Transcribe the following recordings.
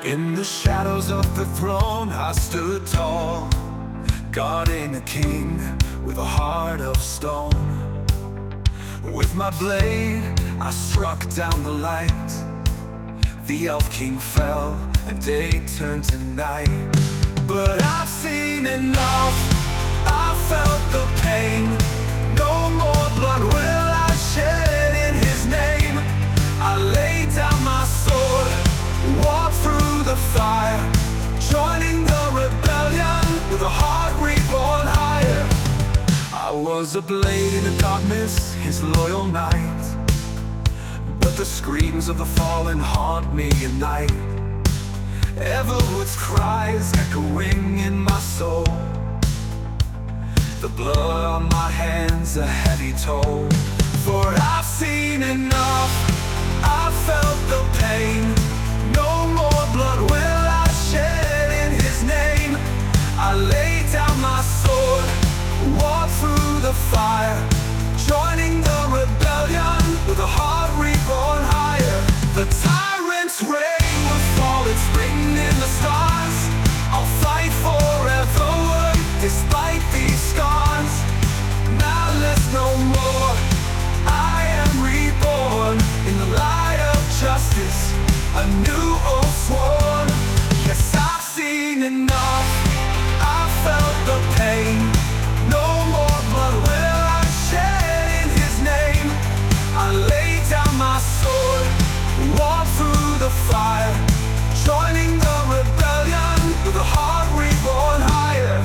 In the shadows of the throne I stood tall, guarding a king with a heart of stone. With my blade I struck down the light. The elf king fell and day turned to night. But I've seen enough, I felt the pain. No more blood will I shed in his name. I laid down my sword, walked through the fire, joining the rebellion with a heart reborn higher. I was a blade in the darkness, his loyal knight, but the screams of the fallen haunt me at night. Everwood's cries echoing in my soul. The blood on my hands a heavy toll. For I've seen enough, I felt the pain. No more blood will I shed in his name. I laid down my sword, walked through the fire, joining the rebellion with a heart reborn higher. The tyrant's reign will fall, it's written in the stars. I'll fight forever, despite these scars. Malice no more, I am reborn in the light of justice, a new oath sworn. Yes, I've seen enough, I felt the pain. No more blood will I shed in his name. I laid down my sword, walked through the fire, joining the rebellion with a heart reborn higher.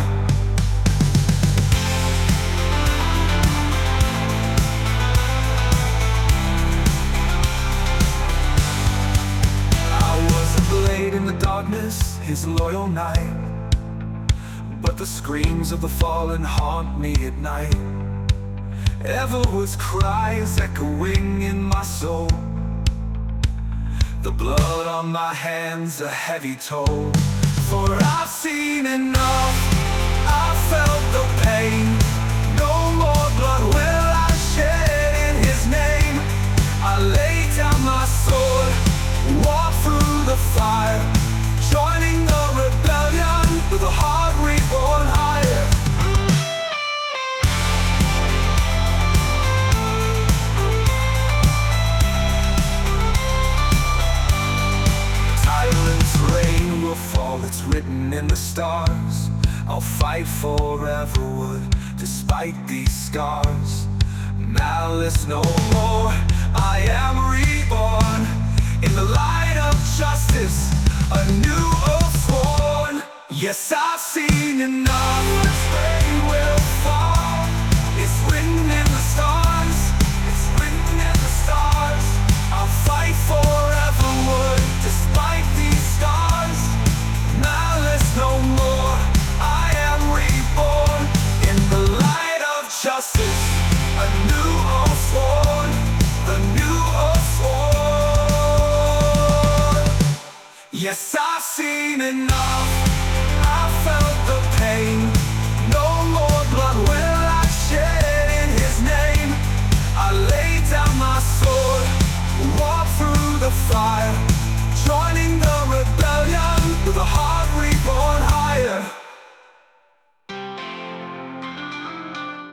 I was a blade in the darkness, his loyal knight, but the screams of the fallen haunt me at night. Everwood's cries echoing in my soul. The blood on my hands a heavy toll. For I've seen enough, I felt the pain. No more blood will I shed in his name. I laid down my sword, walked through the fire, joining the rebellion with a heart reborn higher. Tyrant's reign will fall, it's written in the stars. I'll fight forever, despite these scars. Malice no more, I am reborn in the light of justice, a new oath sworn. Yes, I've seen enough, this rain will fall. It's written in the stars, it's written in the stars. I'll fight forever, despite these scars. Malice no more, I am reborn in the light of justice, a new oath sworn, the new oath sworn. Yes, I've seen enough.